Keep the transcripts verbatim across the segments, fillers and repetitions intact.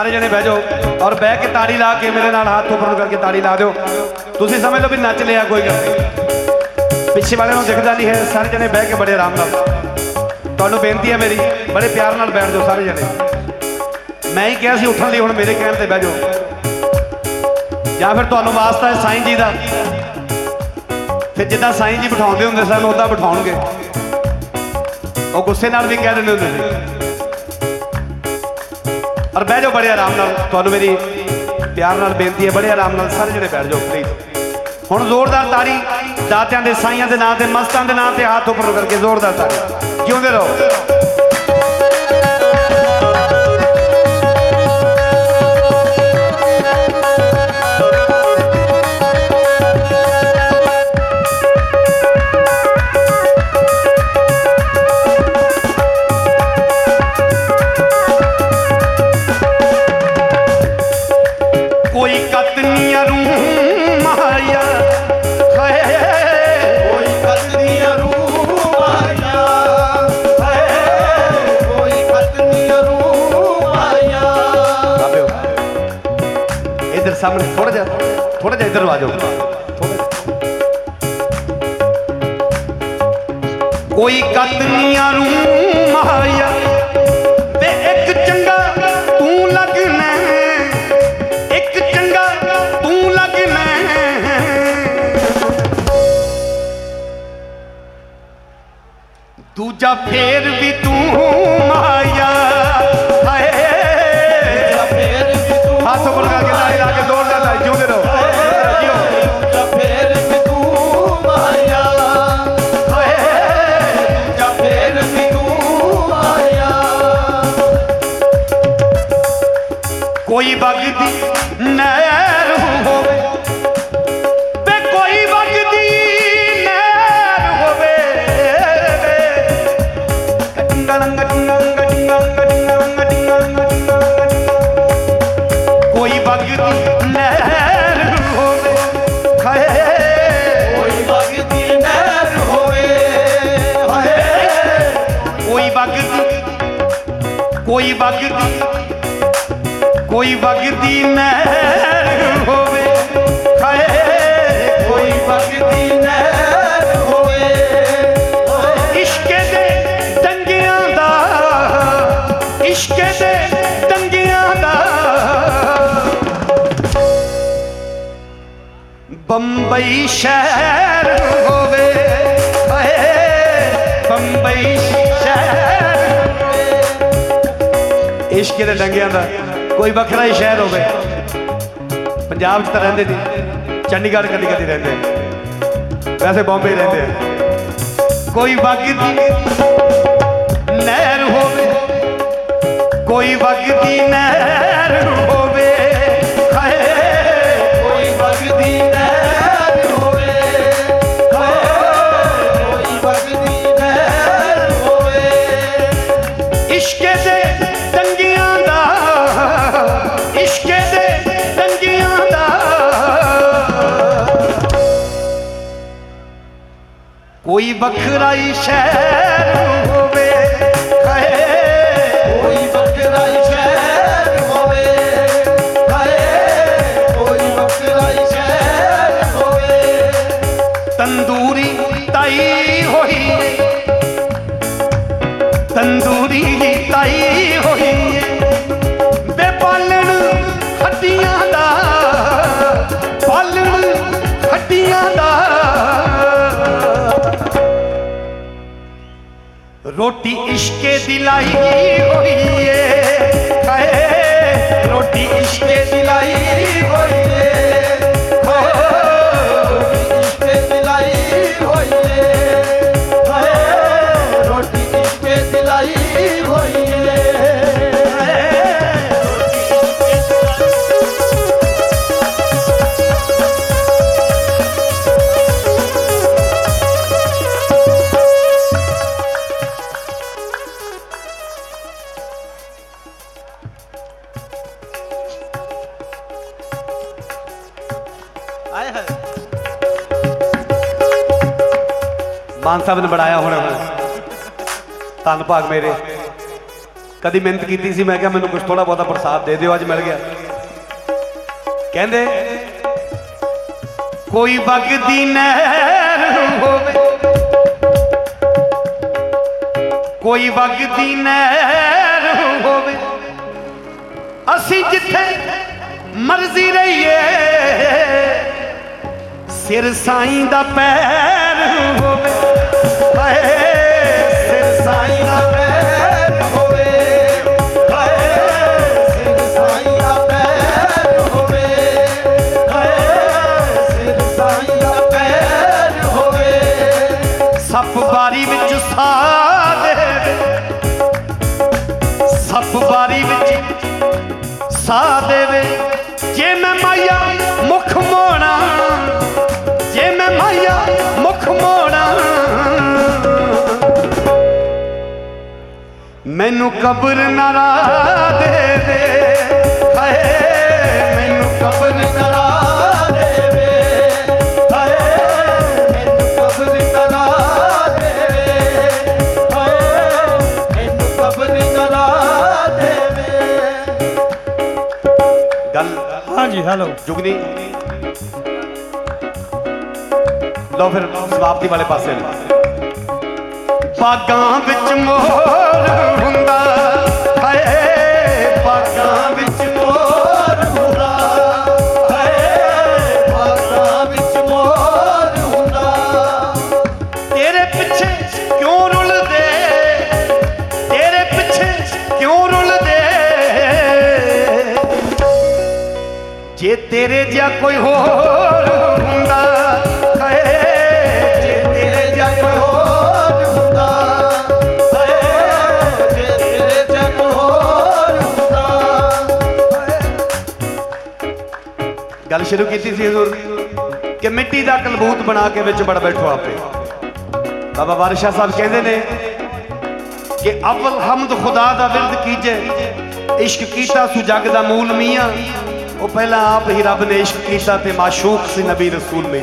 सारे जने बह जाओ और बह के ताड़ी ला के मेरे नाल हाथ उपर करके ताड़ी ला दो। तुसीं समझ लो भी नच लिया कोई गल नहीं, पिछे वाले नूं दिखदा नहीं है। सारे जने बह के बड़े आराम नाल, तुहानूं बेनती है मेरी, बड़े प्यार नाल बैठ जाओ सारे जने। मैं ही कहा सी उठण लई, हुण मेरे कहण ते बह जाओ, या फिर तुहानूं वास्ता है साईं जी दा, फिर जिद्दां साईं जी बिठाउंदे हुंदे सन उदां बिठाउणगे। वो गुस्से नाल भी कह दिंदे हुंदे सी। और बह जाओ बड़े आराम नाल, तुहानूं मेरी प्यार नाल बेनती है, बड़े आराम नाल सारे जने बैठ जाओ प्लीज। हुण जोरदार ताड़ी दातियां दे साईयां दे नां ते मस्तां दे नां ते हाथ उपर करके जोरदार ताड़ी। जिउंदे रहो। कोई कतनिया रू माया है, कोई कतनिया रू माया है, कोई कतनिया रू माया। इधर सामने थोड़ा जा, थोड़ा जा इधर आ जाओ। कोई कतनिया रू माया ते एक चंगा तू लगना, दूजा फेर भी तू माया है, फेर भी तू हाथ ऊपर करके ताली ला के दौड़ जाता है। जिउंदे रहो। दूजा फेर भी तू माया है, दूजा फेर भी तू माया। कोई बगदी नैर होवे, कोई बगदी नैर होवे, कोई बगदी नहर होवे, कोई बगदी नहर होवे, कोई बगदी, कोई बगदी, कोई बगदी नहर होवे, कोई बगदी नहर होवे। इश्क दे दंगियां दा, इश्क दे दंगियां दा बंबई शहर होवे, बंबई शहर। इश्क दे दंगियां दा कोई वखरा ही शहर होवे। पंजाब च तां रहिंदे सी, चंडीगढ़ कदी कदी रहिंदे, वैसे बॉम्बे रहिंदे। कोई वगदी नहर होवे, कोई वगदी नहर होवे, कोई वगदी नहर होवे, कोई वगदी नहर होवे। इश्क दे दंगियां दा, इश्क दे दंगियां दा कोई वखरा ही शहर होवे, कोई वखरा ही शहर होवे, कोई वखरा ही शहर होवे। तंदूरी ताई होई, तंदूरी ताई होई, बेपालन हड्डियां दा, पालन हड्डियां दा। रोटी इश्के दिलाई होई है, रोटी इश्के दिलाई होई है, इश्के दिलाई होई है, रोटी इश्के दिलाई होई है। मान साहब ने बनाया होना, धन भाग मेरे कदी मिहनत की सी, मैं क्या मैनू कुछ थोड़ा बहुता प्रसाद दे दिओ, अज मिल गया। कहंदे कोई वगदी नहर होवे, कोई वगदी नहर होवे, असी जिथे मर्जी रहिए, सिर साईं दा पैर होवे, सिर साईं दा पैर होवे, सिर साईं दा पैर होवे, सिर साईं दा पैर होवे, सप बारी विच सा देवे, सप बारी विच सा देवे, जे मैं माया मुख मोड़ा, जे मैं माया मुख मोड़ा, मैनू कब्र नारा दे दे, हाय मैनू कब्र नारा दे दे, हाय मैनू कब्र नारा दे दे, हाय मैनू कब्र नारा दे दे। गल हाँ जी हेलो जुगनी लो फिर समाप्ति वाले पासे। बागां विच मोर हुंदा, हाय बागां विच मोर हुंदा, हाय बागां विच मोर हुंदा, तेरे पिछे क्यों रुलदे, तेरे पिछे क्यों रुलदे, जे तेरे जा कोई होर हुंदा, हाय जे तेरे जा कोई होर हुंदा, हाय जे तेरे जा कोई होर हुंदा। गल शुरू की सी हजूर कि मिट्टी का कलबूत बना के विच बड़ बैठो आपे। बाबा वारिस शाह साहब कहते ने कि अव्वल हमद खुदा दा विरद कीजे, इश्क कीता सु जग दा मूल मियां, वो पहला आप ही रब ने इश्क किया ते माशूक सी नबी रसूल में,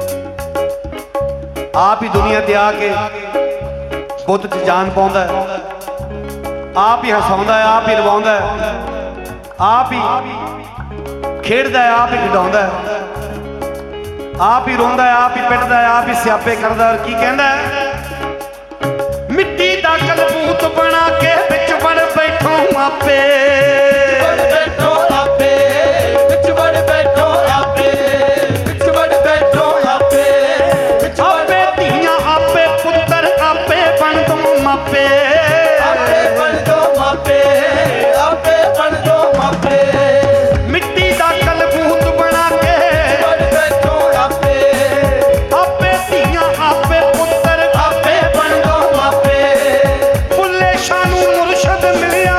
आप ही दुनिया ते आके बुत च जान पाउंदा है, आप ही हसाउंदा है, आप ही रवाउंदा है, आप ही खेड़दा है, आप ही खिडाउंदा है, आप ही रोंदा है, आप ही पिटदा है, आप ही स्यापे करदा है। की कहंदा है मिट्टी दा कलबूत बना के विच बड़ बैठो आपे, मापे आपे बन दो मापे, आपे बन दो मापे, मिट्टी दा कलबूत बना के बन बैठो आपे, आपे धीआं आपे पुत्तर आपे बन दो मापे, बुल्ले शाह नूं मुर्शद मिलिया,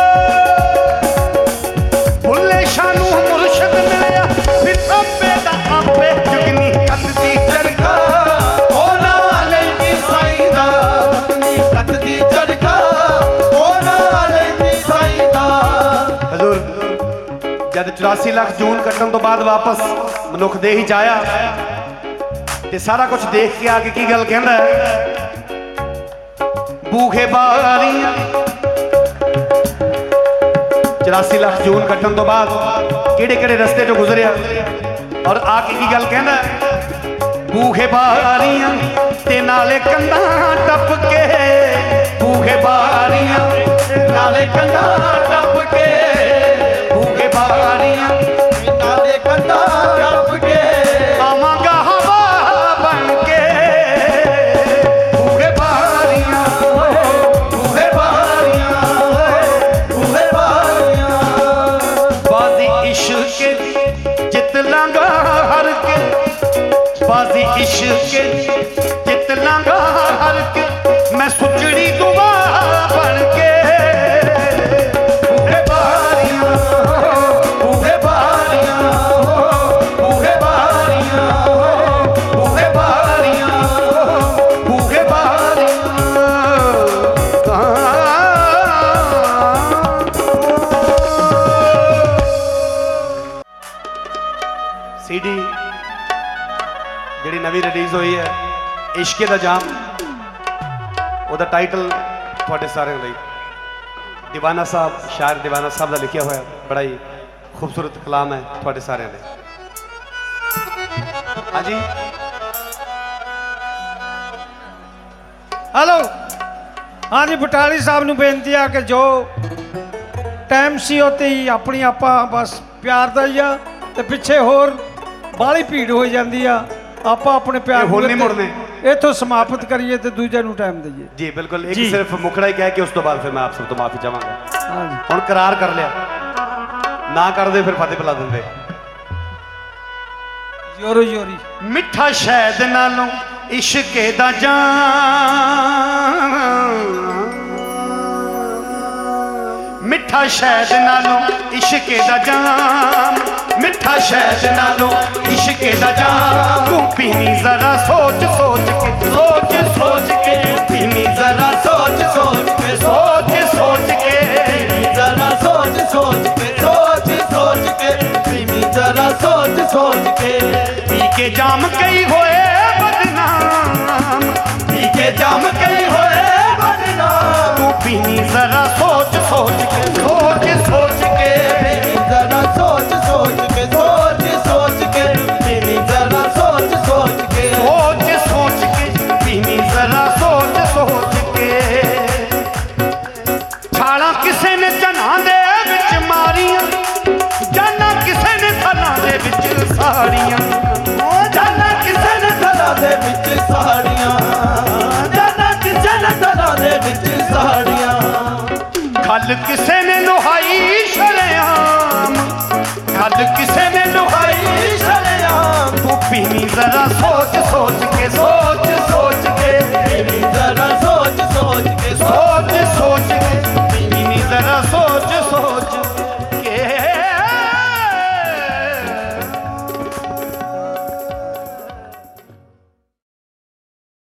बुल्ले शाह नूं मुर्शद मिलिया, फिर आपे दा आपे जुगनी कददी चरखा, ओ नाल दी साईं दा कददी चरखा, ओ नाल दी साईं दा। हजूर जब चौरासी लाख जून कट्टन तो बाद वापस मनुख दे ही जाया ते सारा कुछ देख के आके की गल कहंदा है, भूखे बारियां चौरासी लाख जून कट्टन तो बाद किहड़े किहड़े रस्ते चो गुजरिया, और आके की गल कहंदा है, भूखे बारियां ते नाले कंधां टप के, भूखे बारियां नाले कंधां टप के, भूखे बारियां नाले कंधां टप के, आवांगा हवा बन के, भूखे बारियां भूखे बारियां भूखे बारियां, बाजी इश्क के जित लांगा हर के, बाजी इश्क के जित लांगा हर के, मैं सुचड़ी दुआ बन के, भूखे बारियां भूखे बारियां भूखे बारियां भूखे बारियां भूखे बारियां, सीडी जिहड़ी नवी रिलीज हुई है इश्के दा जाम, ਉਹਦਾ टाइटल ਤੁਹਾਡੇ ਸਾਰਿਆਂ ਲਈ दीवाना साहब शायर दीवाना साहब का लिखा हुआ बड़ा ही खूबसूरत कलाम है थोड़े सारे ने। हाँ जी हेलो हाँ जी बटाली साहब नूं बेनती है कि जो टाइम सी उत्ते ही अपनी आपां बस प्यार दा ही आ ते पिछे होर बाहली भीड़ हो जाती आ आपां अपने प्यार हुण नहीं मुड़ने इत्थों समाप्त करिए तो दूजे नूं टाइम दईए। जी बिल्कुल एक सिर्फ मुखड़ा ही कह के उस तो बाद फिर मैं आप सब तो माफी चाहांगा। हाँ जी हुण करार कर लिया ना कर दे फिर फतेह पिला देंदे। जोरो जोरी मिठा शहद नालों इश्के दा जाम मिठा शहद नालों इश्के दा जाम मिठा शहद नालों इश्के दा जाम तू पीनी जरा सोच सोच के सोच सोच के पीनी जरा सोच सोच के सोच सोच के जरा सोच सोच के सोच सोच के पीनी जरा सोच सोच के पी के जाम कई होए बदनाम पी के जाम कई होए बदनाम तू पीनी जरा सोच सोच के सोच सोच के जरा सोच सोच के सोच सोच के पीनी जरा सोच सोच के सोच सोच के पीनी जरा सोच सोच के छाला किसे ने चना दे विच मारियां जाना किसे ने थना दे विच साड़ियां जाना किसे ने थना दे विच साड़ियां जाना किसे ने थना दे विच साड़ियां खल किसे ने लुहाई शरेआम खल किसे ने लुहाई शरेआम तू पीनी जरा सोच सोच के सोच